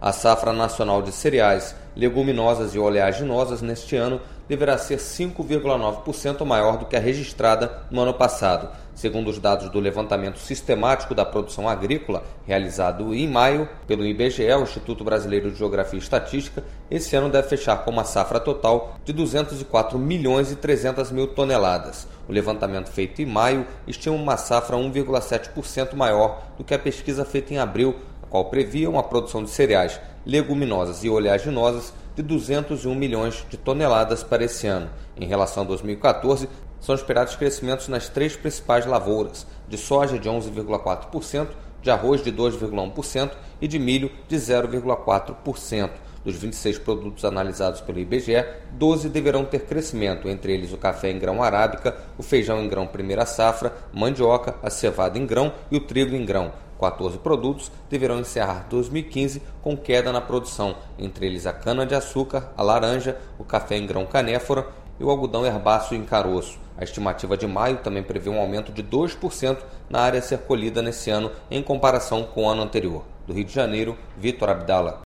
A safra nacional de cereais, leguminosas e oleaginosas neste ano deverá ser 5,9% maior do que a registrada no ano passado. Segundo os dados do levantamento sistemático da produção agrícola, realizado em maio pelo IBGE, o Instituto Brasileiro de Geografia e Estatística, esse ano deve fechar com uma safra total de 204 milhões e 300 mil toneladas. O levantamento feito em maio estima uma safra 1,7% maior do que a pesquisa feita em abril, a qual previa uma produção de cereais, leguminosas e oleaginosas de 201 milhões de toneladas para esse ano. Em relação a 2014, são esperados crescimentos nas três principais lavouras, de soja de 11,4%, de arroz de 2,1% e de milho de 0,4%. Dos 26 produtos analisados pelo IBGE, 12 deverão ter crescimento, entre eles o café em grão arábica, o feijão em grão primeira safra, mandioca, a cevada em grão e o trigo em grão. 14 produtos deverão encerrar 2015 com queda na produção, entre eles a cana-de-açúcar, a laranja, o café em grão canéfora e o algodão herbáceo em caroço. A estimativa de maio também prevê um aumento de 2% na área a ser colhida nesse ano em comparação com o ano anterior. Do Rio de Janeiro, Vitor Abdala.